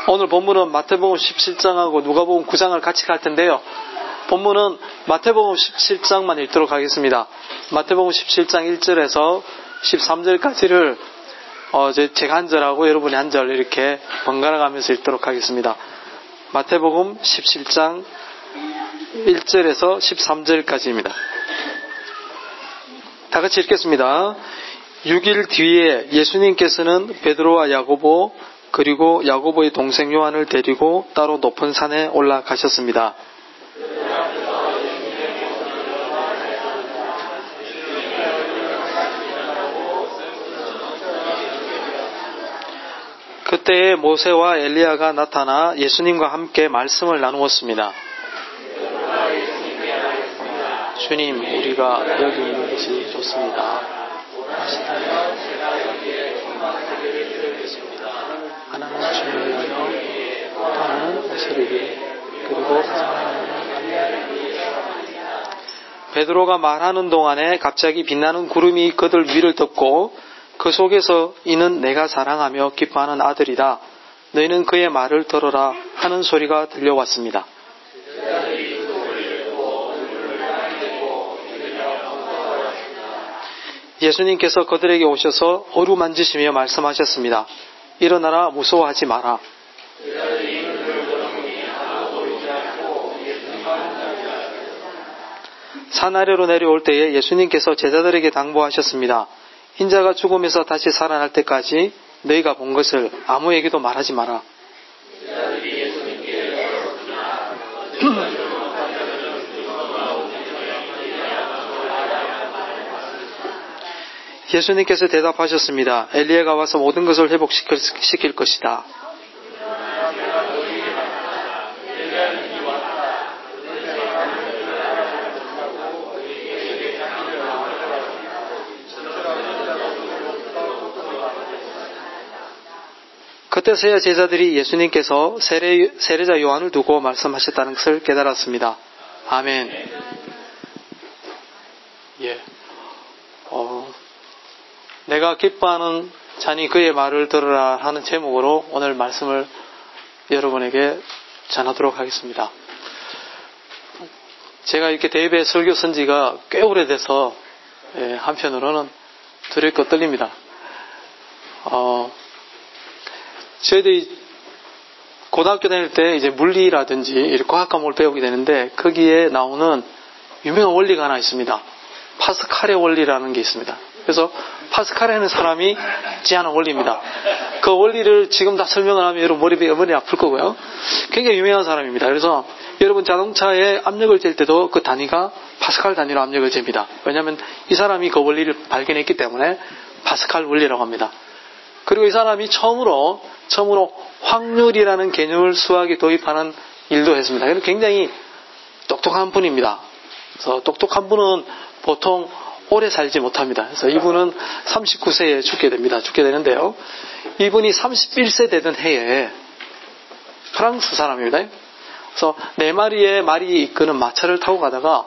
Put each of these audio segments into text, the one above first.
오늘 본문은 마태복음 17장하고 누가복음 9장을 같이 갈 텐데요. 본문은 마태복음 17장만 읽도록 하겠습니다. 마태복음 17장 1절에서 13절까지를 제가 한 절하고 여러분이 한 절 이렇게 번갈아 가면서 읽도록 하겠습니다. 마태복음 17장 1절에서 13절까지입니다. 다 같이 읽겠습니다. 6일 뒤에 예수님께서는 베드로와 야고보 그리고 야고보의 동생 요한을 데리고 따로 높은 산에 올라가셨습니다. 그때에 모세와 엘리야가 나타나 예수님과 함께 말씀을 나누었습니다. 주님, 우리가 여기 있는 것이 좋습니다. 하나는 주님을 위하여, 또 하나는 모세를 위해, 그리고 베드로가 말하는 동안에 갑자기 빛나는 구름이 그들 위를 덮고 그 속에서 이는 내가 사랑하며 기뻐하는 아들이다. 너희는 그의 말을 들어라 하는 소리가 들려왔습니다. 예수님께서 그들에게 오셔서 어루만지시며 말씀하셨습니다. 일어나라, 무서워하지 마라. 산 아래로 내려올 때에 예수님께서 제자들에게 당부하셨습니다. 인자가 죽음에서 다시 살아날 때까지 너희가 본 것을 아무에게도 말하지 마라. 예수님께서 대답하셨습니다. 엘리야가 와서 모든 것을 회복시킬 것이다. 그때서야 제자들이 예수님께서 세례자 요한을 두고 말씀하셨다는 것을 깨달았습니다. 아멘. 예. 내가 기뻐하는 자니 그의 말을 들으라 하는 제목으로 오늘 말씀을 여러분에게 전하도록 하겠습니다. 제가 이렇게 대입에 설교 쓴 지가 꽤 오래돼서 한편으로는 두렵고 떨립니다. 저희들이 고등학교 다닐 때 이제 물리라든지 이렇게 과학 과목을 배우게 되는데 거기에 나오는 유명한 원리가 하나 있습니다. 파스칼의 원리라는 게 있습니다. 그래서 파스칼이라는 사람이 제안한 원리입니다. 그 원리를 지금 다 설명을 하면 여러분 머리 아플 거고요. 굉장히 유명한 사람입니다. 그래서 여러분 자동차에 압력을 잴 때도 그 단위가 파스칼 단위로 압력을 잽니다. 왜냐하면 이 사람이 그 원리를 발견했기 때문에 파스칼 원리라고 합니다. 그리고 이 사람이 처음으로 확률이라는 개념을 수학에 도입하는 일도 했습니다. 굉장히 똑똑한 분입니다. 그래서 똑똑한 분은 보통 오래 살지 못합니다. 그래서 이분은 39세에 죽게 되는데요. 이분이 31세 되던 해에 프랑스 사람입니다. 그래서 4마리의 말이 이끄는 마차를 타고 가다가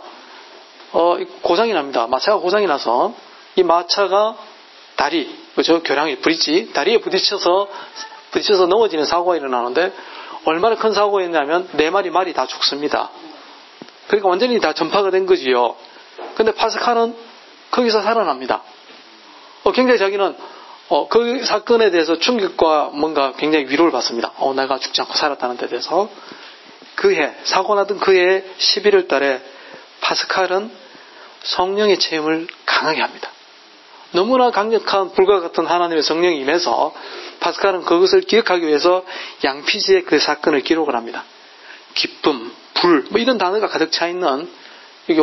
고장이 납니다. 마차가 고장이 나서 이 마차가 다리, 교량이 브릿지, 다리에 부딪혀서 넘어지는 사고가 일어나는데 얼마나 큰 사고였냐면 4마리 말이 다 죽습니다. 그러니까 완전히 다 전파가 된 거지요. 근데 파스칼은 거기서 살아납니다. 굉장히 자기는 그 사건에 대해서 충격과 뭔가 굉장히 위로를 받습니다. 내가 죽지 않고 살았다는 데 대해서. 사고 나던 그 해 11월 달에 파스칼은 성령의 체험을 강하게 합니다. 너무나 강력한 불과 같은 하나님의 성령이 임해서 파스칼은 그것을 기억하기 위해서 양피지에 그 사건을 기록을 합니다. 기쁨, 불, 이런 단어가 가득 차 있는, 여기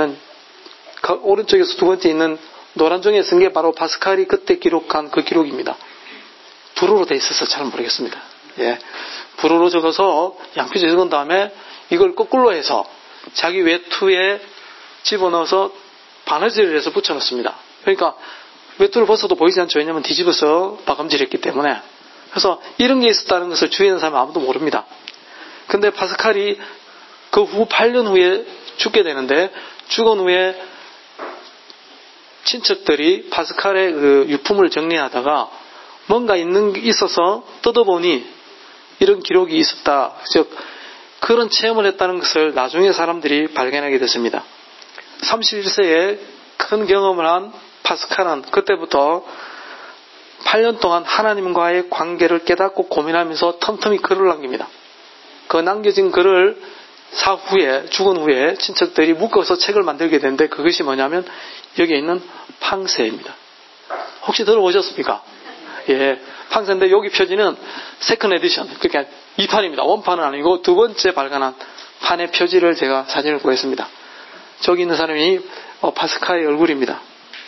오른쪽에서 두 번째 있는 노란 종이에 쓴 게 바로 파스칼이 그때 기록한 그 기록입니다. 불어로 돼 있어서 잘 모르겠습니다. 불어로 적어서 양피지에 적은 다음에 이걸 거꾸로 해서 자기 외투에 집어넣어서 바느질을 해서 붙여놓습니다. 그러니까 외투를 벗어도 보이지 않죠. 왜냐하면 뒤집어서 박음질했기 때문에. 그래서 이런 게 있었다는 것을 주위에 있는 사람은 아무도 모릅니다. 근데 파스칼이 그 후 8년 후에 죽게 되는데 죽은 후에 친척들이 파스칼의 그 유품을 정리하다가 뭔가 있어서 뜯어보니 이런 기록이 있었다. 즉 그런 체험을 했다는 것을 나중에 사람들이 발견하게 됐습니다. 31세에 큰 경험을 한 파스칼은 그때부터 8년 동안 하나님과의 관계를 깨닫고 고민하면서 틈틈이 글을 남깁니다. 그 남겨진 글을 사후에 죽은 후에 친척들이 묶어서 책을 만들게 되는데 그것이 뭐냐면 여기에 있는 팡세입니다. 혹시 들어보셨습니까? 예, 팡세인데 여기 표지는 세컨 에디션, 그러니까 2판입니다. 원판은 아니고 두 번째 발간한 판의 표지를 제가 사진을 구했습니다. 저기 있는 사람이 파스칼의 얼굴입니다.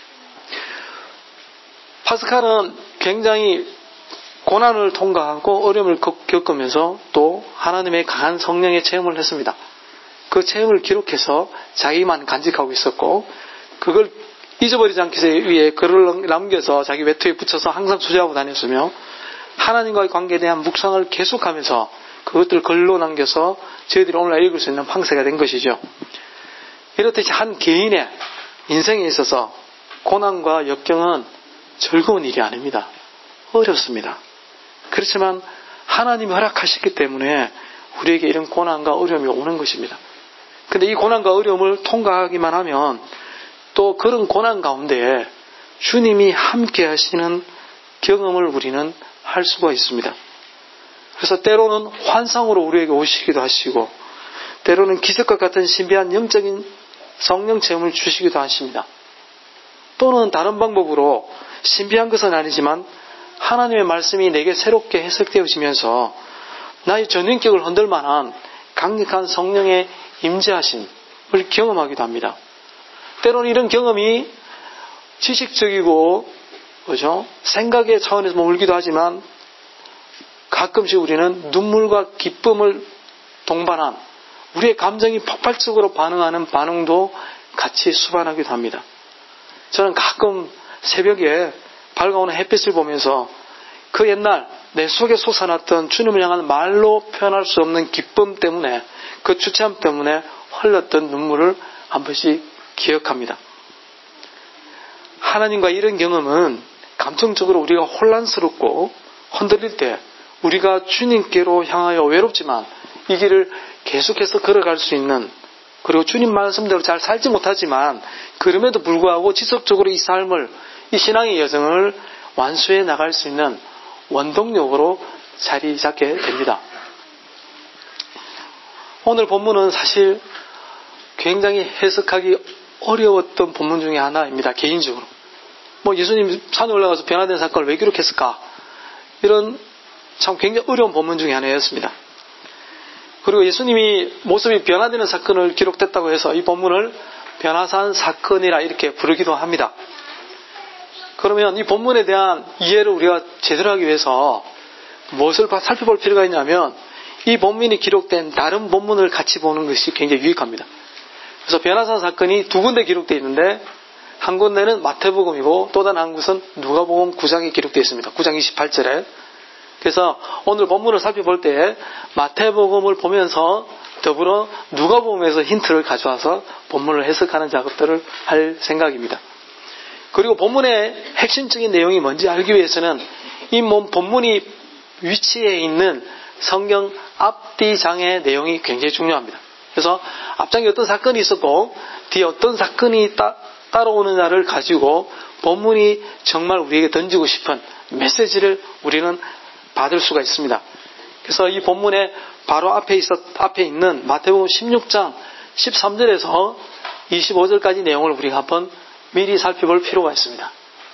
파스칼은 굉장히 고난을 통과하고 어려움을 겪으면서 또 하나님의 강한 성령의 체험을 했습니다. 그 체험을 기록해서 자기만 간직하고 있었고 그걸 잊어버리지 않기 위해 글을 남겨서 자기 외투에 붙여서 항상 수제하고 다녔으며 하나님과의 관계에 대한 묵상을 계속하면서 그것들을 글로 남겨서 저희들이 오늘날 읽을 수 있는 팡세가 된 것이죠. 이렇듯이 한 개인의 인생에 있어서 고난과 역경은 즐거운 일이 아닙니다. 어렵습니다. 그렇지만 하나님이 허락하셨기 때문에 우리에게 이런 고난과 어려움이 오는 것입니다. 근데 이 고난과 어려움을 통과하기만 하면 또 그런 고난 가운데 주님이 함께 하시는 경험을 우리는 할 수가 있습니다. 그래서 때로는 환상으로 우리에게 오시기도 하시고 때로는 기적과 같은 신비한 영적인 성령 체험을 주시기도 하십니다. 또는 다른 방법으로 신비한 것은 아니지만 하나님의 말씀이 내게 새롭게 해석되어지면서 나의 전인격을 흔들 만한 강력한 성령의 임재하심을 경험하기도 합니다. 때로는 이런 경험이 지식적이고 그렇죠? 생각의 차원에서 머물기도 하지만 가끔씩 우리는 눈물과 기쁨을 동반한 우리의 감정이 폭발적으로 반응하는 반응도 같이 수반하기도 합니다. 저는 가끔 새벽에 밝아오는 햇빛을 보면서 그 옛날 내 속에 솟아났던 주님을 향한 말로 표현할 수 없는 기쁨 때문에 그 주체함 때문에 흘렸던 눈물을 한 번씩 기억합니다. 하나님과 이런 경험은 감정적으로 우리가 혼란스럽고 흔들릴 때 우리가 주님께로 향하여 외롭지만 이 길을 계속해서 걸어갈 수 있는 그리고 주님 말씀대로 잘 살지 못하지만 그럼에도 불구하고 지속적으로 이 삶을 이 신앙의 여정을 완수해 나갈 수 있는 원동력으로 자리 잡게 됩니다. 오늘 본문은 사실 굉장히 해석하기 어려웠던 본문 중에 하나입니다. 개인적으로. 예수님 산에 올라가서 변화된 사건을 왜 기록했을까? 이런 참 굉장히 어려운 본문 중에 하나였습니다. 그리고 예수님이 모습이 변화되는 사건을 기록됐다고 해서 이 본문을 변화산 사건이라 이렇게 부르기도 합니다. 그러면 이 본문에 대한 이해를 우리가 제대로 하기 위해서 무엇을 살펴볼 필요가 있냐면 이 본문이 기록된 다른 본문을 같이 보는 것이 굉장히 유익합니다. 그래서 변화산 사건이 두 군데 기록되어 있는데 한 군데는 마태복음이고 또 다른 한 곳은 누가복음 9장에 기록되어 있습니다. 9장 28절에. 그래서 오늘 본문을 살펴볼 때 마태복음을 보면서 더불어 누가복음에서 힌트를 가져와서 본문을 해석하는 작업들을 할 생각입니다. 그리고 본문의 핵심적인 내용이 뭔지 알기 위해서는 이 본문이 위치해 있는 성경 앞뒤 장의 내용이 굉장히 중요합니다. 그래서 앞장에 어떤 사건이 있었고 뒤에 어떤 사건이 따라오느냐를 가지고 본문이 정말 우리에게 던지고 싶은 메시지를 우리는 받을 수가 있습니다. 그래서 이 본문의 바로 앞에 있는 마태복음 16장 13절에서 25절까지 내용을 우리가 한번 미리 살펴볼 필요가 있습니다.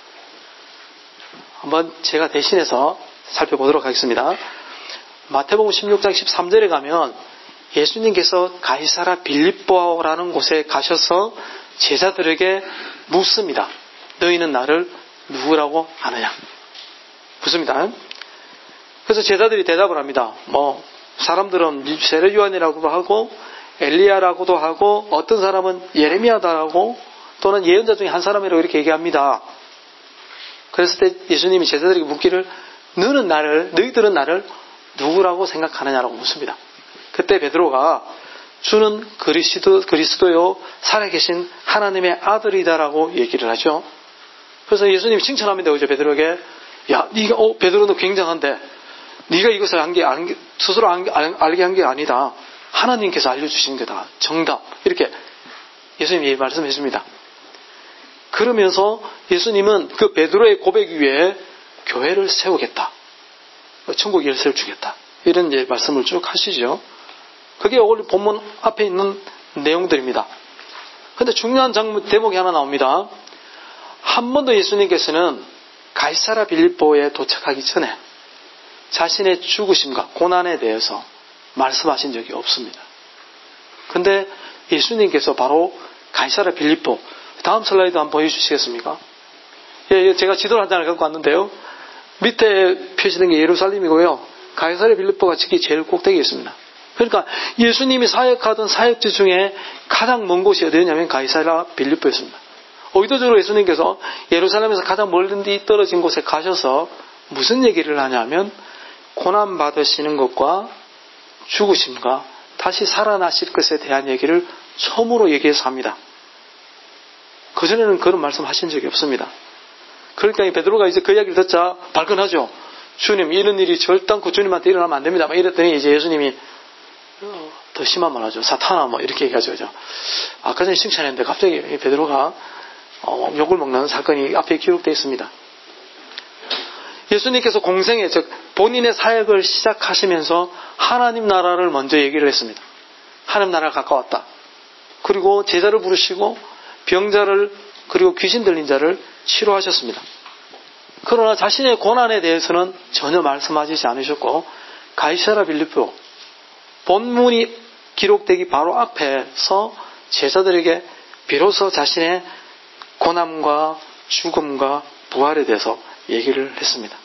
한번 제가 대신해서 살펴보도록 하겠습니다. 마태복음 16장 13절에 가면 예수님께서 가이사라 빌립보라는 곳에 가셔서 제자들에게 묻습니다. 너희는 나를 누구라고 아느냐? 묻습니다. 그래서 제자들이 대답을 합니다. 사람들은 세례 요한이라고도 하고 엘리야라고도 하고 어떤 사람은 예레미야다라고 또는 예언자 중에 한 사람이라고 이렇게 얘기합니다. 그랬을 때 예수님이 제자들에게 묻기를 너희들은 나를 누구라고 생각하느냐라고 묻습니다. 그때 베드로가 주는 그리스도요 살아계신 하나님의 아들이다라고 얘기를 하죠. 그래서 예수님이 칭찬합니다. 그죠? 베드로에게 베드로 너 굉장한데 네가 이것을 스스로 알게 한 게 아니다. 하나님께서 알려주신 거다. 정답. 이렇게 예수님이 말씀해 줍니다. 그러면서 예수님은 그 베드로의 고백 위에 교회를 세우겠다. 천국 열쇠를 주겠다. 이런 말씀을 쭉 하시죠. 그게 오늘 본문 앞에 있는 내용들입니다. 그런데 중요한 대목이 하나 나옵니다. 한 번도 예수님께서는 가이사랴 빌립보에 도착하기 전에 자신의 죽으심과 고난에 대해서 말씀하신 적이 없습니다. 그런데 예수님께서 바로 가이사랴 빌립보, 다음 슬라이드 한번 보여주시겠습니까? 제가 지도를 한 장을 갖고 왔는데요. 밑에 표시된 게 예루살렘이고요. 가이사랴 빌립보가 지기 제일 꼭대기에 있습니다. 그러니까 예수님이 사역하던 사역지 중에 가장 먼 곳이 어디였냐면 가이사랴 빌립보였습니다. 의도적으로 예수님께서 예루살렘에서 가장 멀리 떨어진 곳에 가셔서 무슨 얘기를 하냐면 고난 받으시는 것과 죽으심과 다시 살아나실 것에 대한 얘기를 처음으로 얘기해서 합니다. 그전에는 그런 말씀 하신 적이 없습니다. 그러니까 베드로가 이제 그 이야기를 듣자 발끈하죠. 주님, 이런 일이 절대 않고 주님한테 일어나면 안 됩니다. 이랬더니 이제 예수님이 더 심한 말 하죠. 사탄아, 이렇게 얘기하죠. 그죠? 아까 전에 칭찬했는데 갑자기 베드로가 욕을 먹는 사건이 앞에 기록되어 있습니다. 예수님께서 공생애, 즉 본인의 사역을 시작하시면서 하나님 나라를 먼저 얘기를 했습니다. 하나님 나라가 가까웠다. 그리고 제자를 부르시고 병자를 그리고 귀신 들린 자를 치료하셨습니다. 그러나 자신의 고난에 대해서는 전혀 말씀하시지 않으셨고 가이사랴 빌립보 본문이 기록되기 바로 앞에서 제자들에게 비로소 자신의 고난과 죽음과 부활에 대해서 얘기를 했습니다.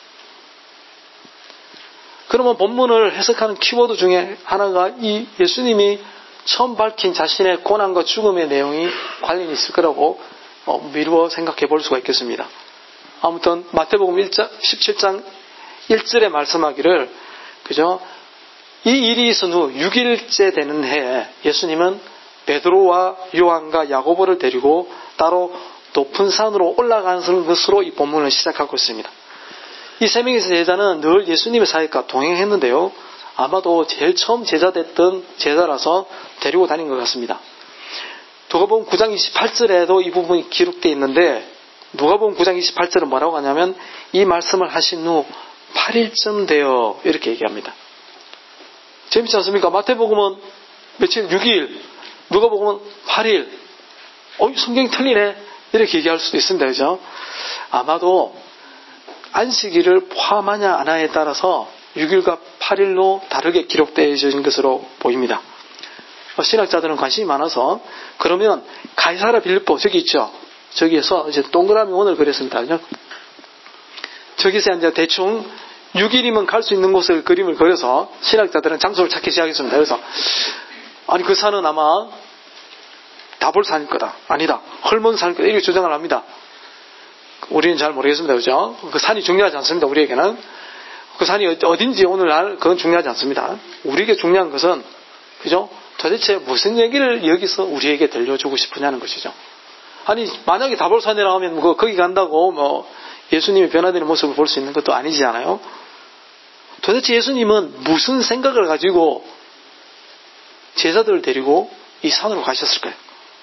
그러면 본문을 해석하는 키워드 중에 하나가 이 예수님이 처음 밝힌 자신의 고난과 죽음의 내용이 관련이 있을 거라고 미루어 생각해 볼 수가 있겠습니다. 아무튼 마태복음 17장 1절에 말씀하기를 그죠? 이 일이 있은 후 6일째 되는 해에 예수님은 베드로와 요한과 야고보를 데리고 따로 높은 산으로 올라가는 것으로 이 본문을 시작하고 있습니다. 이 세 명의 제자는 늘 예수님의 사역과 동행했는데요. 아마도 제일 처음 제자 됐던 제자라서 데리고 다닌 것 같습니다. 누가복음 9장 28절에도 이 부분이 기록되어 있는데 누가복음 9장 28절은 뭐라고 하냐면 이 말씀을 하신 후 8일쯤 되어 이렇게 얘기합니다. 재밌지 않습니까? 마태복음은 며칠? 6일, 누가복음은 8일. 성경이 틀리네. 이렇게 얘기할 수도 있습니다. 그죠? 아마도 안식일을 포함하냐 안 하냐에 따라서 6일과 8일로 다르게 기록되어진 것으로 보입니다. 신학자들은 관심이 많아서 그러면 가이사랴 빌립보 저기 있죠. 저기에서 이제 동그라미 원을 그렸습니다. 그죠? 저기서 이제 대충 6일이면 갈 수 있는 곳을 그림을 그려서 신학자들은 장소를 찾기 시작했습니다. 그래서 아니 그 산은 아마 다볼산일 거다. 아니다. 헐몬산일 거다. 이렇게 주장을 합니다. 우리는 잘 모르겠습니다. 그죠? 그 산이 중요하지 않습니다. 우리에게는. 그 산이 어딘지 오늘날 그건 중요하지 않습니다. 우리에게 중요한 것은 그죠? 도대체 무슨 얘기를 여기서 우리에게 들려주고 싶으냐는 것이죠. 아니 만약에 다볼산이라고 하면 거기 간다고 예수님이 변화되는 모습을 볼 수 있는 것도 아니잖아요. 도대체 예수님은 무슨 생각을 가지고 제자들을 데리고 이 산으로 가셨을까요?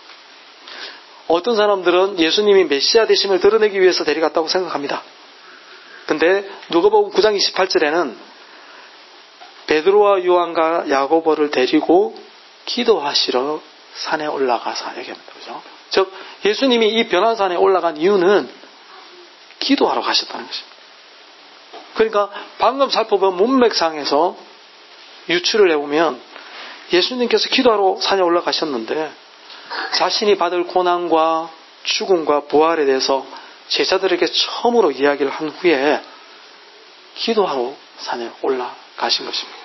어떤 사람들은 예수님이 메시아 되심을 드러내기 위해서 데려갔다고 생각합니다. 근데 누가복음 9장 28절에는 베드로와 요한과 야고보를 데리고 기도하시러 산에 올라가서 얘기합니다. 그죠? 즉 예수님이 이 변화산에 올라간 이유는 기도하러 가셨다는 것입니다. 그러니까 방금 살펴본 문맥상에서 유추를 해보면 예수님께서 기도하러 산에 올라가셨는데 자신이 받을 고난과 죽음과 부활에 대해서 제자들에게 처음으로 이야기를 한 후에 기도하러 산에 올라가신 것입니다.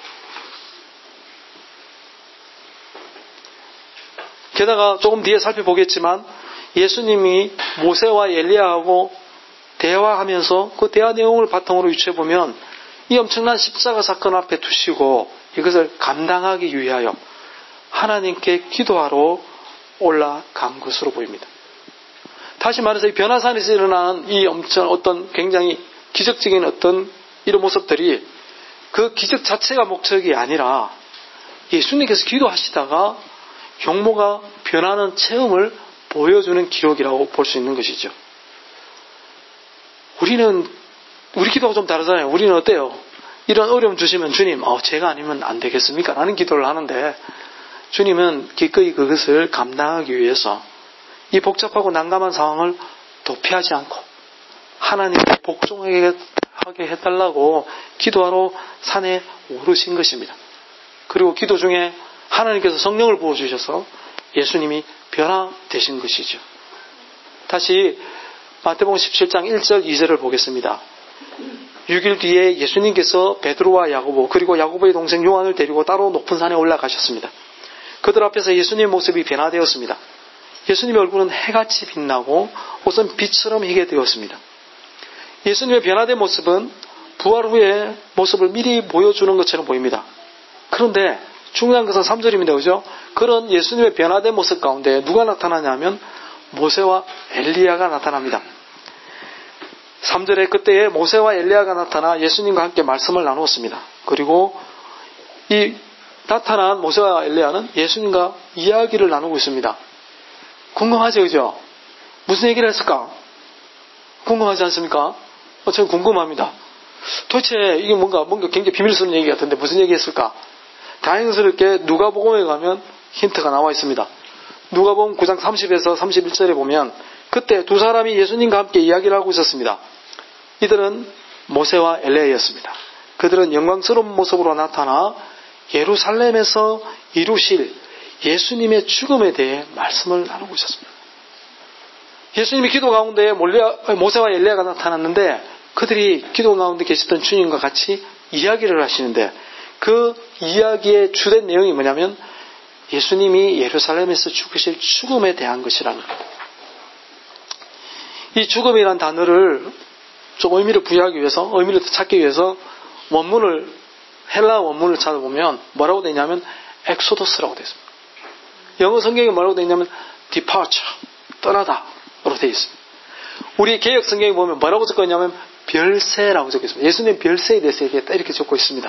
게다가 조금 뒤에 살펴보겠지만 예수님이 모세와 엘리야하고 대화하면서 그 대화 내용을 바탕으로 유추해보면 이 엄청난 십자가 사건 앞에 두시고 이것을 감당하기 위하여 하나님께 기도하러 올라간 것으로 보입니다. 다시 말해서 이 변화산에서 일어난 이 어떤 굉장히 기적적인 어떤 이런 모습들이 그 기적 자체가 목적이 아니라 예수님께서 기도하시다가 용모가 변하는 체험을 보여주는 기록이라고 볼 수 있는 것이죠. 우리 기도가 좀 다르잖아요. 우리는 어때요? 이런 어려움 주시면 주님, 제가 아니면 안 되겠습니까? 라는 기도를 하는데 주님은 기꺼이 그것을 감당하기 위해서 이 복잡하고 난감한 상황을 도피하지 않고 하나님께 복종하게 해달라고 기도하러 산에 오르신 것입니다. 그리고 기도 중에 하나님께서 성령을 부어주셔서 예수님이 변화되신 것이죠. 다시 마태복음 17장 1절 2절을 보겠습니다. 6일 뒤에 예수님께서 베드로와 야고보 그리고 야고보의 동생 요한을 데리고 따로 높은 산에 올라가셨습니다. 그들 앞에서 예수님의 모습이 변화되었습니다. 예수님의 얼굴은 해같이 빛나고 옷은 빛처럼 희게 되었습니다. 예수님의 변화된 모습은 부활 후의 모습을 미리 보여주는 것처럼 보입니다. 그런데 중요한 것은 3절입니다. 그죠? 그런 예수님의 변화된 모습 가운데 누가 나타나냐면 모세와 엘리야가 나타납니다. 3절에 그때에 모세와 엘리야가 나타나 예수님과 함께 말씀을 나누었습니다. 그리고 이 나타난 모세와 엘리야는 예수님과 이야기를 나누고 있습니다. 궁금하죠? 그죠? 무슨 얘기를 했을까? 궁금하지 않습니까? 저는 궁금합니다. 도대체 이게 뭔가 굉장히 비밀스러운 얘기 같은데 무슨 얘기 했을까? 다행스럽게 누가복음에 가면 힌트가 나와 있습니다. 누가복음 9장 30에서 31절에 보면 그때 두 사람이 예수님과 함께 이야기를 하고 있었습니다. 이들은 모세와 엘리야였습니다. 그들은 영광스러운 모습으로 나타나 예루살렘에서 이루실 예수님의 죽음에 대해 말씀을 나누고 있었습니다. 예수님이 기도 가운데 모세와 엘리야가 나타났는데 그들이 기도 가운데 계셨던 주님과 같이 이야기를 하시는데 그 이야기의 주된 내용이 뭐냐면 예수님이 예루살렘에서 죽으실 죽음에 대한 것이라는 겁니다. 이 죽음이라는 단어를 좀 의미를 부여하기 위해서, 의미를 찾기 위해서 헬라 원문을 찾아보면 뭐라고 되어 있냐면 엑소더스라고 되어 있습니다. 영어 성경에 뭐라고 되어 있냐면 departure, 떠나다로 되어 있습니다. 우리 개역 성경에 보면 뭐라고 적혀 있냐면 별세라고 적혀 있습니다. 예수님 별세에 대해서 이렇게 적고 있습니다.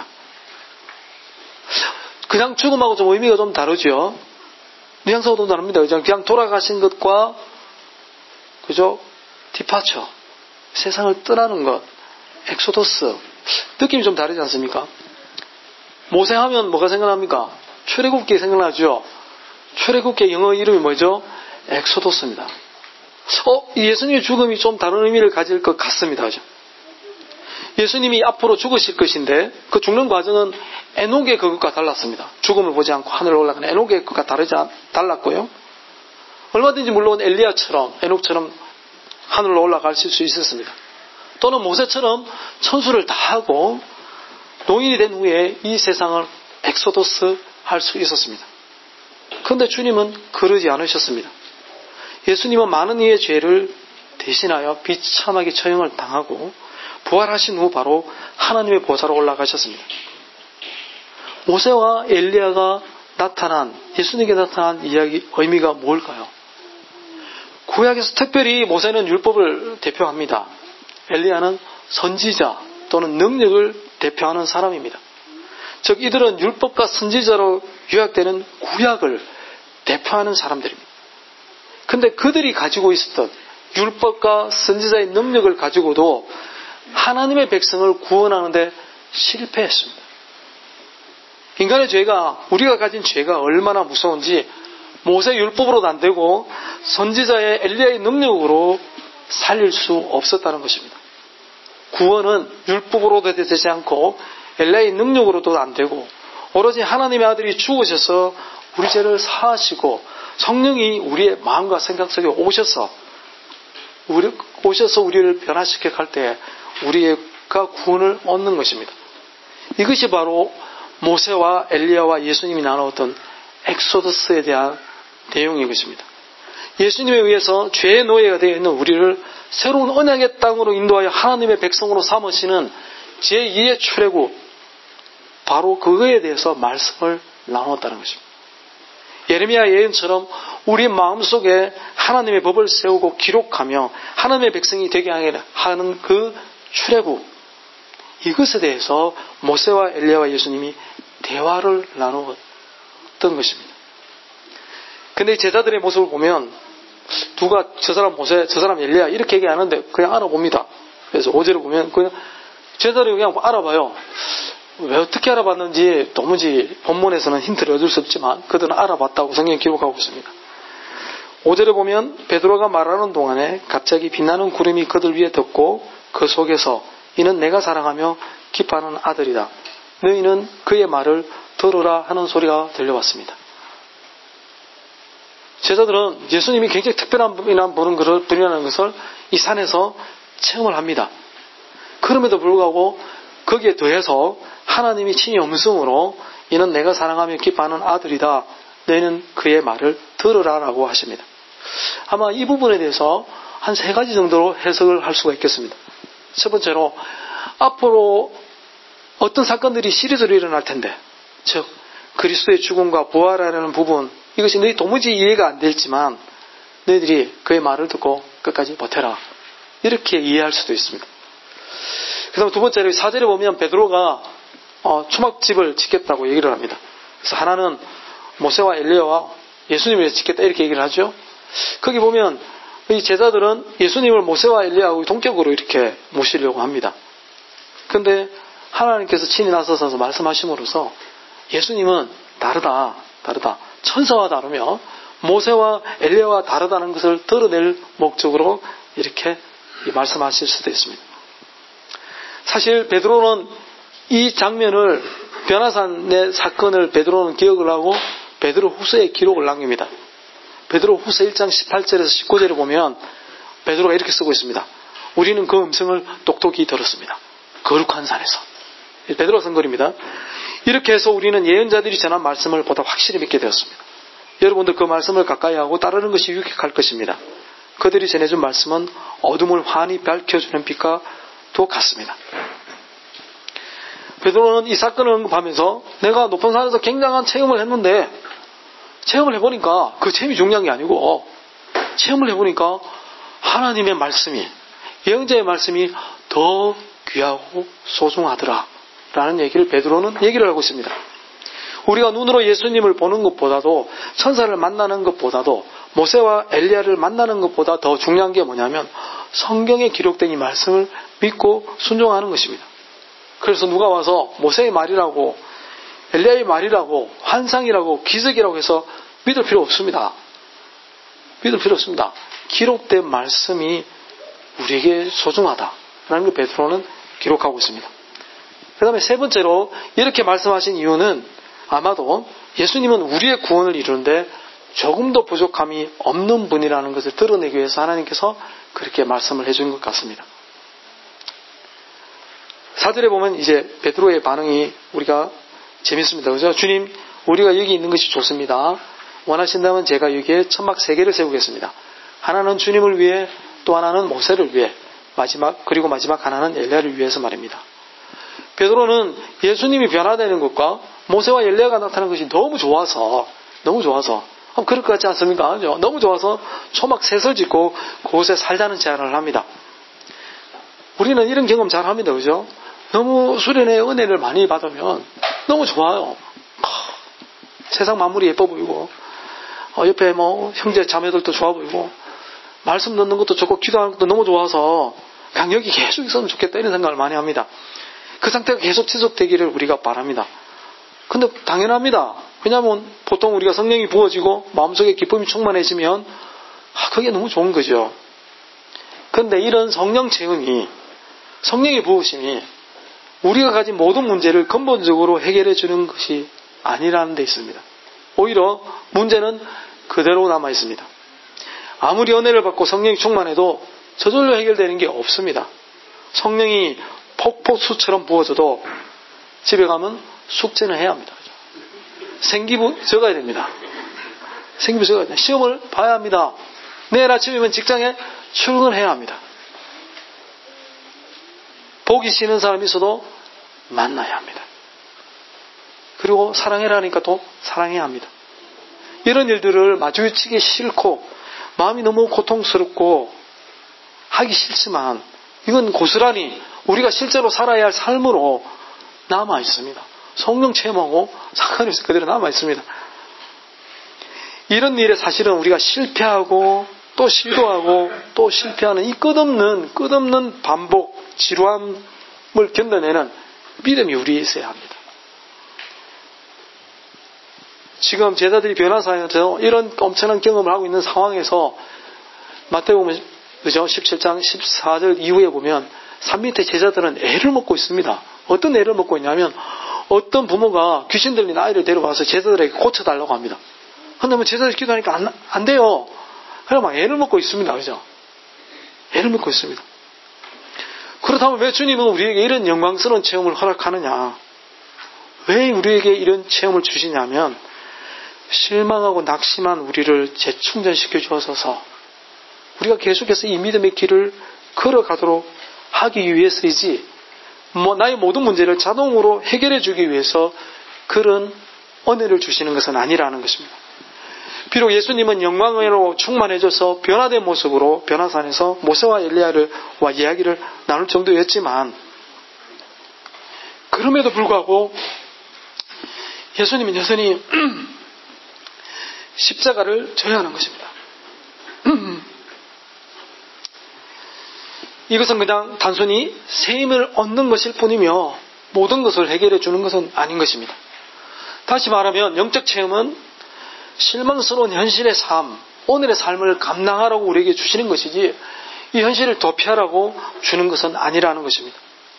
그냥 죽음하고 좀 의미가 좀 다르죠. 뉘앙스가 좀 다릅니다. 그냥 돌아가신 것과 그죠? 디파처, 세상을 떠나는 것, 엑소더스, 느낌이 좀 다르지 않습니까? 모세하면 뭐가 생각납니까? 출애굽기 생각나죠? 출애굽기 영어 이름이 뭐죠? 엑소더스입니다. 예수님의 죽음이 좀 다른 의미를 가질 것 같습니다. 그죠? 예수님이 앞으로 죽으실 것인데 그 죽는 과정은 에녹의 그것과 달랐습니다. 죽음을 보지 않고 하늘로 올라가는 에녹의 그것과 달랐고요. 얼마든지 물론 엘리야처럼 에녹처럼 하늘로 올라가실 수 있었습니다. 또는 모세처럼 천수를 다 하고 노인이 된 후에 이 세상을 엑소더스 할 수 있었습니다. 그런데 주님은 그러지 않으셨습니다. 예수님은 많은 이의 죄를 대신하여 비참하게 처형을 당하고 부활하신 후 바로 하나님의 보좌로 올라가셨습니다. 모세와 엘리야가 예수님께 나타난 이야기, 의미가 뭘까요? 구약에서 특별히 모세는 율법을 대표합니다. 엘리야는 선지자 또는 능력을 대표하는 사람입니다. 즉 이들은 율법과 선지자로 요약되는 구약을 대표하는 사람들입니다. 그런데 그들이 가지고 있었던 율법과 선지자의 능력을 가지고도 하나님의 백성을 구원하는데 실패했습니다. 인간의 죄가, 우리가 가진 죄가 얼마나 무서운지 모세 율법으로도 안 되고 선지자의 엘리야의 능력으로 살릴 수 없었다는 것입니다. 구원은 율법으로도 되지 않고 엘리야의 능력으로도 안 되고 오로지 하나님의 아들이 죽으셔서 우리 죄를 사하시고 성령이 우리의 마음과 생각 속에 오셔서 우리를 변화시켜 갈 때 우리가 구원을 얻는 것입니다. 이것이 바로 모세와 엘리야와 예수님이 나누었던 엑소더스에 대한 내용인 것입니다. 예수님에 의해서 죄의 노예가 되어 있는 우리를 새로운 언약의 땅으로 인도하여 하나님의 백성으로 삼으시는 제2의 출애굽, 바로 그거에 대해서 말씀을 나누었다는 것입니다. 예레미야 예언처럼 우리 마음속에 하나님의 법을 세우고 기록하며 하나님의 백성이 되게 하는 그 출애굽, 이것에 대해서 모세와 엘리야와 예수님이 대화를 나누었던 것입니다. 근데 제자들의 모습을 보면 누가 저 사람 모세, 저 사람 엘리야 이렇게 얘기하는데 그냥 알아봅니다. 그래서 5절을 보면 그냥 제자들이 그냥 알아봐요. 왜 어떻게 알아봤는지 도무지 본문에서는 힌트를 얻을 수 없지만 그들은 알아봤다고 성경이 기록하고 있습니다. 5절에 보면 베드로가 말하는 동안에 갑자기 빛나는 구름이 그들 위에 덮고 그 속에서 이는 내가 사랑하며 기뻐하는 아들이다. 너희는 그의 말을 들으라 하는 소리가 들려왔습니다. 제자들은 예수님이 굉장히 특별한 분이라는 것을 이 산에서 체험을 합니다. 그럼에도 불구하고 거기에 더해서 하나님이 친히 음성으로 이는 내가 사랑하며 기뻐하는 아들이다. 너희는 그의 말을 들으라라고 하십니다. 아마 이 부분에 대해서 한 3가지 정도로 해석을 할 수가 있겠습니다. 첫 번째로 앞으로 어떤 사건들이 시리즈로 일어날 텐데, 즉 그리스도의 죽음과 부활이라는 부분, 이것이 너희 도무지 이해가 안 될지만 너희들이 그의 말을 듣고 끝까지 버텨라, 이렇게 이해할 수도 있습니다. 그 다음 두 번째로 4절에 보면 베드로가 초막집을 짓겠다고 얘기를 합니다. 그래서 하나는 모세와 엘리야와 예수님을 위해서 짓겠다 이렇게 얘기를 하죠. 거기 보면 이 제자들은 예수님을 모세와 엘리야하고 동격으로 이렇게 모시려고 합니다. 그런데 하나님께서 친히 나서서 말씀하심으로써 예수님은 다르다. 천사와 다르며 모세와 엘리야와 다르다는 것을 드러낼 목적으로 이렇게 말씀하실 수도 있습니다. 사실 베드로는 이 장면을, 변화산의 사건을 베드로는 기억을 하고 베드로 후서에 기록을 남깁니다. 베드로 후서 1장 18절에서 19절에 보면 베드로가 이렇게 쓰고 있습니다. 우리는 그 음성을 똑똑히 들었습니다. 거룩한 산에서. 베드로가 쓴 글입니다. 이렇게 해서 우리는 예언자들이 전한 말씀을 보다 확실히 믿게 되었습니다. 여러분들 그 말씀을 가까이 하고 따르는 것이 유익할 것입니다. 그들이 전해준 말씀은 어둠을 환히 밝혀주는 빛과 도 같습니다. 베드로는 이 사건을 언급하면서 내가 높은 산에서 굉장한 체험을 했는데, 체험을 해보니까 그 체험이 중요한 게 아니고, 체험을 해보니까 하나님의 말씀이, 예언자의 말씀이 더 귀하고 소중하더라 라는 얘기를 베드로는 얘기를 하고 있습니다. 우리가 눈으로 예수님을 보는 것보다도, 천사를 만나는 것보다도, 모세와 엘리야를 만나는 것보다 더 중요한 게 뭐냐면 성경에 기록된 이 말씀을 믿고 순종하는 것입니다. 그래서 누가 와서 모세의 말이라고, 엘리야의 말이라고, 환상이라고, 기적이라고 해서 믿을 필요 없습니다. 믿을 필요 없습니다. 기록된 말씀이 우리에게 소중하다라는 걸 베드로는 기록하고 있습니다. 그 다음에 세 번째로 이렇게 말씀하신 이유는 아마도 예수님은 우리의 구원을 이루는데 조금도 부족함이 없는 분이라는 것을 드러내기 위해서 하나님께서 그렇게 말씀을 해준 것 같습니다. 4절에 보면 이제 베드로의 반응이 우리가 재밌습니다. 그죠? 주님, 우리가 여기 있는 것이 좋습니다. 원하신다면 제가 여기에 천막 3개를 세우겠습니다. 하나는 주님을 위해, 또 하나는 모세를 위해, 그리고 마지막 하나는 엘리야를 위해서 말입니다. 베드로는 예수님이 변화되는 것과 모세와 엘리야가 나타나는 것이 너무 좋아서 그럴 것 같지 않습니까? 너무 좋아서 초막 셋을 짓고 그곳에 살자는 제안을 합니다. 우리는 이런 경험 잘 합니다. 그죠? 너무 수련의 은혜를 많이 받으면 너무 좋아요. 세상 만물이 예뻐 보이고, 옆에 형제 자매들도 좋아 보이고, 말씀 듣는 것도 좋고, 기도하는 것도 너무 좋아서 그냥 여기 계속 있으면 좋겠다 이런 생각을 많이 합니다. 그 상태가 계속 지속되기를 우리가 바랍니다. 근데 당연합니다. 왜냐하면 보통 우리가 성령이 부어지고 마음속에 기쁨이 충만해지면 그게 너무 좋은 거죠. 그런데 이런 성령 체험이, 성령의 부으심이 우리가 가진 모든 문제를 근본적으로 해결해 주는 것이 아니라는 데 있습니다. 오히려 문제는 그대로 남아 있습니다. 아무리 은혜를 받고 성령이 충만해도 저절로 해결되는 게 없습니다. 성령이 폭포수처럼 부어져도 집에 가면 숙제는 해야 합니다. 생기부 적어야 됩니다. 생기부 적어야 됩니다. 시험을 봐야 합니다. 내일 아침이면 직장에 출근해야 합니다. 보기 싫은 사람이 있어도 만나야 합니다. 그리고 사랑해라니까 또 사랑해야 합니다. 이런 일들을 마주치기 싫고 마음이 너무 고통스럽고 하기 싫지만 이건 고스란히 우리가 실제로 살아야 할 삶으로 남아 있습니다. 성령 체험하고 상관이 없이 그대로 남아 있습니다. 이런 일에 사실은 우리가 실패하고 또 시도하고 또 실패하는 이 끝없는 반복, 지루함을 견뎌내는 믿음이 우리에 있어야 합니다. 지금 제자들이 변화사에서 이런 엄청난 경험을 하고 있는 상황에서 마태복음 그죠? 17장 14절 이후에 보면 산 밑에 제자들은 애를 먹고 있습니다. 어떤 애를 먹고 있냐면 어떤 부모가 귀신 들린 아이를 데려와서 제자들에게 고쳐달라고 합니다. 근데 뭐 제자들이 기도하니까 안 돼요. 그래 막 애를 먹고 있습니다. 그죠? 애를 먹고 있습니다. 그렇다면 왜 주님은 우리에게 이런 영광스러운 체험을 허락하느냐? 왜 우리에게 이런 체험을 주시냐면 실망하고 낙심한 우리를 재충전시켜 주어서 우리가 계속해서 이 믿음의 길을 걸어가도록 하기 위해서이지 나의 모든 문제를 자동으로 해결해 주기 위해서 그런 은혜를 주시는 것은 아니라는 것입니다. 비록 예수님은 영광으로 충만해져서 변화된 모습으로 변화산에서 모세와 엘리야와 이야기를 나눌 정도였지만 그럼에도 불구하고 예수님은 여전히 십자가를 져야 하는 것입니다. 이것은 그냥 단순히 새 힘을 얻는 것일 뿐이며 모든 것을 해결해 주는 것은 아닌 것입니다. 다시 말하면 영적 체험은 실망스러운 현실의 삶, 오늘의 삶을 감당하라고 우리에게 주시는 것이지 이 현실을 도피하라고 주는 것은 아니라는 것입니다.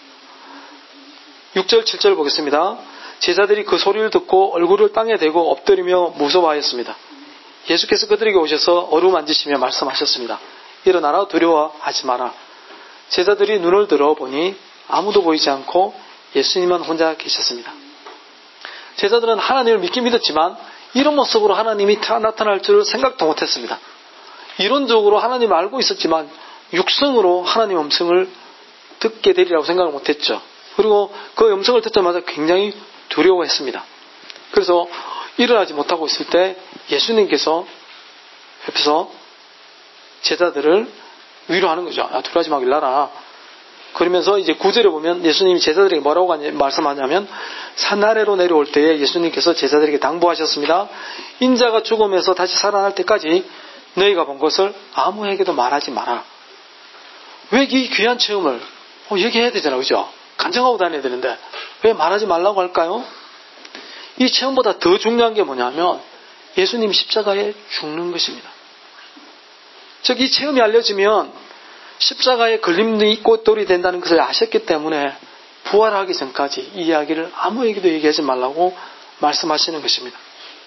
6절 7절 보겠습니다. 제자들이 그 소리를 듣고 얼굴을 땅에 대고 엎드리며 무서워하였습니다. 예수께서 그들에게 오셔서 어루만지시며 말씀하셨습니다. 일어나라 두려워하지 마라. 제자들이 눈을 들어 보니 아무도 보이지 않고 예수님만 혼자 계셨습니다. 제자들은 하나님을 믿긴 믿었지만 이런 모습으로 하나님이 나타날 줄을 생각도 못했습니다. 이론적으로 하나님을 알고 있었지만 육성으로 하나님의 음성을 듣게 되리라고 생각을 못했죠. 그리고 그 음성을 듣자마자 굉장히 두려워했습니다. 그래서 일어나지 못하고 있을 때 예수님께서 옆에서 제자들을 위로하는 거죠. 야, 두려워하지 말고 일어나라. 그러면서 이제 9절에 보면 예수님이 제자들에게 뭐라고 말씀하냐면 산 아래로 내려올 때에 예수님께서 제자들에게 당부하셨습니다. 인자가 죽음에서 다시 살아날 때까지 너희가 본 것을 아무에게도 말하지 마라. 왜 이 귀한 체험을 얘기해야 되잖아요. 그죠? 간증하고 다녀야 되는데 왜 말하지 말라고 할까요? 이 체험보다 더 중요한 게 뭐냐면 예수님 십자가에 죽는 것입니다. 즉 이 체험이 알려지면 십자가에 걸림이 꽃돌이 된다는 것을 아셨기 때문에 부활하기 전까지 이 이야기를 아무에게도 얘기하지 말라고 말씀하시는 것입니다.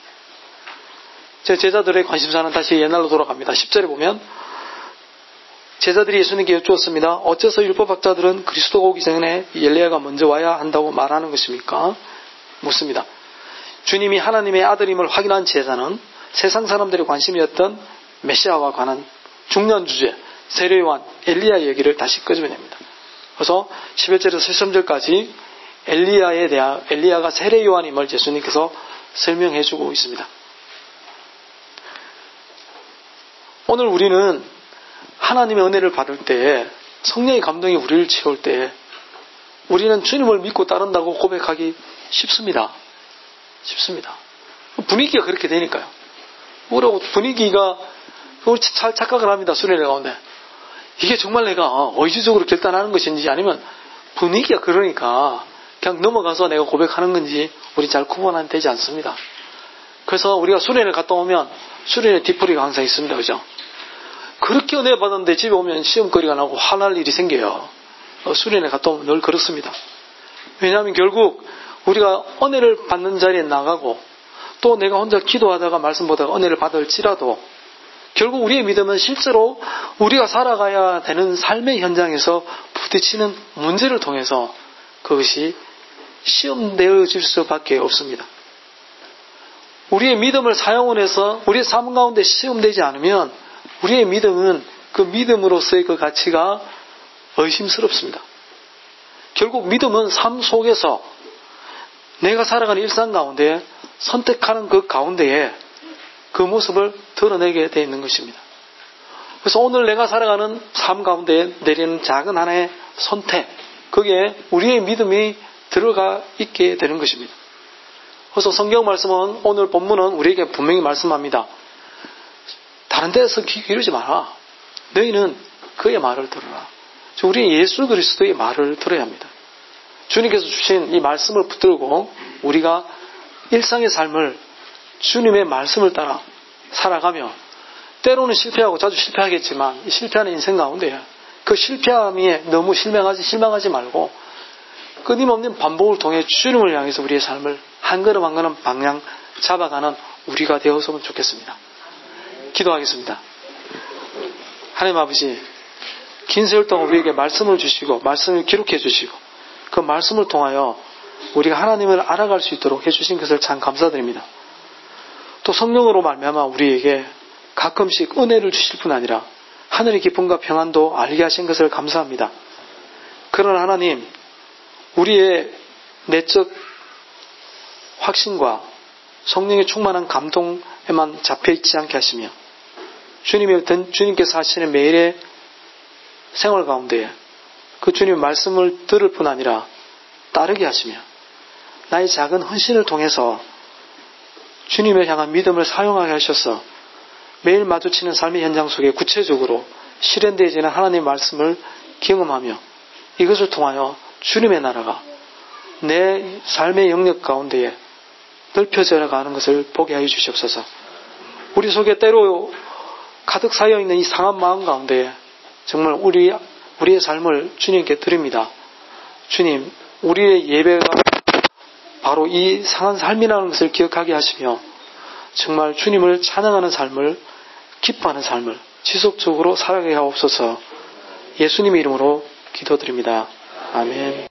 제 제자들의 관심사는 다시 옛날로 돌아갑니다. 10절에 보면 제자들이 예수님께 여쭈었습니다. 어째서 율법학자들은 그리스도가 오기 전에 엘리야가 먼저 와야 한다고 말하는 것입니까? 묻습니다. 주님이 하나님의 아들임을 확인한 제자는 세상 사람들의 관심이었던 메시아와 관한 중요한 주제 세례요한, 엘리야 얘기를 다시 끄집어냅니다. 그래서 11절에서 13절까지 엘리야가 세례요한임을 예수님께서 설명해주고 있습니다. 오늘 우리는 하나님의 은혜를 받을 때에 성령의 감동이 우리를 채울 때에 우리는 주님을 믿고 따른다고 고백하기 쉽습니다. 분위기가 그렇게 되니까요. 우리하고 분위기가 잘 착각을 합니다. 수련회 가운데. 이게 정말 내가 의지적으로 결단하는 것인지 아니면 분위기가 그러니까 그냥 넘어가서 내가 고백하는 건지 우리 잘 구분은 되지 않습니다. 그래서 우리가 수련회 갔다 오면 수련회 뒤풀이가 항상 있습니다. 그죠? 그렇게 은혜 받았는데 집에 오면 시험거리가 나고 화날 일이 생겨요. 수련회 갔다 오면 늘 그렇습니다. 왜냐하면 결국 우리가 은혜를 받는 자리에 나가고 또 내가 혼자 기도하다가 말씀 보다가 은혜를 받을지라도 결국 우리의 믿음은 실제로 우리가 살아가야 되는 삶의 현장에서 부딪히는 문제를 통해서 그것이 시험되어질 수밖에 없습니다. 우리의 믿음을 사용을 해서 우리의 삶 가운데 시험되지 않으면 우리의 믿음은 그 믿음으로서의 그 가치가 의심스럽습니다. 결국 믿음은 삶 속에서 내가 살아가는 일상 가운데 선택하는 그 가운데에 그 모습을 드러내게 되어 있는 것입니다. 그래서 오늘 내가 살아가는 삶 가운데 내리는 작은 하나의 선택, 거기에 우리의 믿음이 들어가 있게 되는 것입니다. 그래서 성경 말씀은, 오늘 본문은 우리에게 분명히 말씀합니다. 다른 데서 귀 기울이지 마라. 너희는 그의 말을 들어라. 우리 예수 그리스도의 말을 들어야 합니다. 주님께서 주신 이 말씀을 붙들고 우리가 일상의 삶을 주님의 말씀을 따라 살아가며, 때로는 실패하고 자주 실패하겠지만 이 실패하는 인생 가운데 그 실패함에 너무 실망하지 말고 끊임없는 반복을 통해 주님을 향해서 우리의 삶을 한 걸음 한 걸음 방향 잡아가는 우리가 되었으면 좋겠습니다. 기도하겠습니다. 하나님 아버지, 긴 세월 동안 우리에게 말씀을 주시고 말씀을 기록해 주시고 그 말씀을 통하여 우리가 하나님을 알아갈 수 있도록 해주신 것을 참 감사드립니다. 또 성령으로 말미암아 우리에게 가끔씩 은혜를 주실 뿐 아니라 하늘의 기쁨과 평안도 알게 하신 것을 감사합니다. 그러나 하나님, 우리의 내적 확신과 성령의 충만한 감동에만 잡혀있지 않게 하시며 주님께서 하시는 매일의 생활 가운데 그 주님의 말씀을 들을 뿐 아니라 따르게 하시며 나의 작은 헌신을 통해서 주님을 향한 믿음을 사용하게 하셔서 매일 마주치는 삶의 현장 속에 구체적으로 실현되어지는 하나님의 말씀을 경험하며 이것을 통하여 주님의 나라가 내 삶의 영역 가운데에 넓혀져 가는 것을 보게 하여 주시옵소서. 우리 속에 때로 가득 쌓여있는 이 상한 마음 가운데 정말 우리의 삶을 주님께 드립니다. 주님, 우리의 예배가 바로 이 상한 삶이라는 것을 기억하게 하시며 정말 주님을 찬양하는 삶을, 기뻐하는 삶을 지속적으로 살아가게 하옵소서. 예수님의 이름으로 기도드립니다. 아멘.